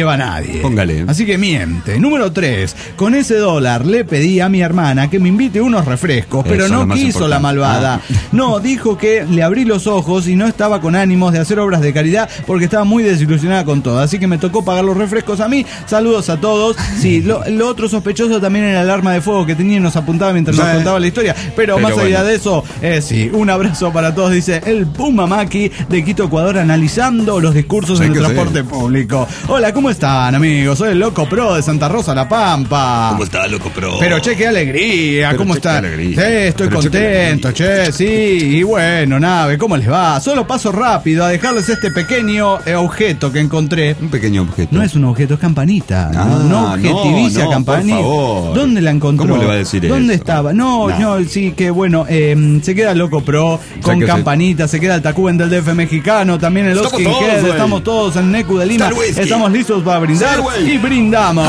nadie. Póngale. Así que miente. Número tres. Con ese dólar le pedí a mi hermana que me invite unos refrescos, pero Eso es no lo más quiso importante. la malvada. Ah. No, dijo que le abrí los ojos y no estaba con ánimos de hacer obras de caridad porque estaba muy desilusionada con todo. Así que me tocó pagar los refrescos a mí. Saludos a todos. Sí, lo, lo otro sospechoso también era el arma de fuego que tenía y nos apuntaba mientras nos Sí. contaba la historia. Pero, Pero más allá bueno. de eso, eh, sí, un abrazo para todos, dice el Puma Maki de Quito, Ecuador, analizando los discursos Sí, en el que sí. transporte público. Hola, ¿cómo están, amigos? Soy el Loco Pro de Santa Rosa, La Pampa. ¿Cómo está, Loco Pro? Pero che, qué alegría, Pero ¿cómo che, qué está? alegría. Sí, estoy Pero che, qué contento, che, sí, y bueno, nave, ¿cómo les va? Solo paso rápido a dejarles este pequeño eh, objeto que encontré. Un pequeño objeto. No es un objeto, es campanita. Ah, no, no objetiviza no, no, campanita. por favor. ¿Dónde la encontró? ¿Cómo le va a decir ¿Dónde eso? estaba? No, No. no, sí, que bueno, eh, se queda Loco Pro con que se- campanita, se... queda el Tacuben del D F mexicano, también el Estamos Oskin todos, Head, güey. estamos todos en Necu de Lima. Está el whisky. Estamos listos para brindar Sí, güey. y brindamos.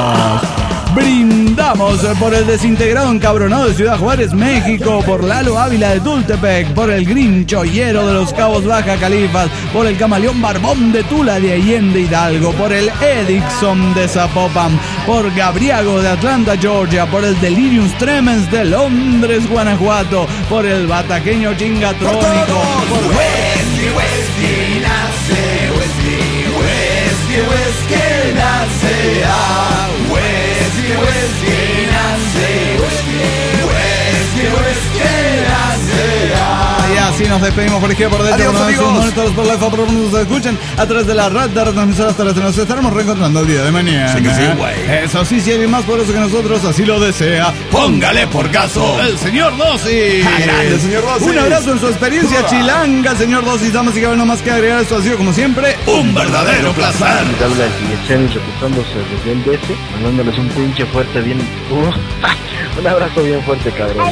Brindamos por el desintegrado encabronado de Ciudad Juárez, México, por Lalo Ávila de Tultepec, por el Green Chollero de los Cabos Baja Califas, por el Camaleón Barbón de Tula de Allende Hidalgo, por el Edixon de Zapopan, por Gabriago de Atlanta, Georgia, por el Delirium Tremens de Londres, Guanajuato, por el Bataqueño Chingatrónico, por Whisky, Whisky, nace, Whisky, Whisky, Whisky, nace, ah, Whisky, Whisky, nace, Whisky, Whisky, Whisky, nace, ah. Y así nos despedimos por izquierda, por derecha, Adiós, por amigos. monitores, por la por donde nos escuchen a través de la red de retransmisoras terrestres. Nos estaremos reencontrando el día de mañana. Sí que sí, güey. Eso sí, si alguien más poderoso que nosotros así lo desea, póngale por caso el señor Dosis. Ah, grande, señor Dosis. Un abrazo en su experiencia Uah. chilanga, señor Dosis. Damas y caballeros, no más que agregar. Esto ha sido, como siempre, un verdadero placer. Habla Guillechel reportándose desde el D F, mandándoles un pinche fuerte bien. Uh, un abrazo bien fuerte, cabrón.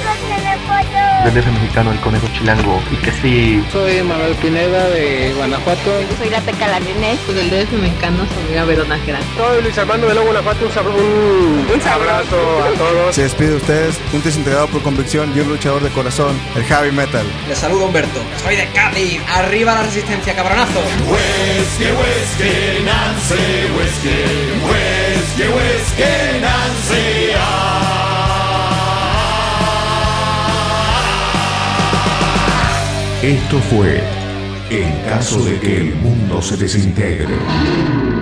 Del D F mexicano, el conejo chilango. Y que sí. Soy Manuel Pineda de Guanajuato. Soy la Teca la Nené, del D F mexicano, soy amiga Verona Gerard. Soy Luis Armando de Lobo Guanajuato. Un, sabro, un, un abrazo a todos. Se despide de ustedes, un desintegrado por convicción y un luchador de corazón, el Heavy Metal. Les saludo Humberto, soy de Cádiz. Arriba la resistencia, cabronazos. Whisky, whisky, Nancy, whisky, whisky, whisky, Nancy. Ah. Esto fue En caso de que el mundo se desintegre.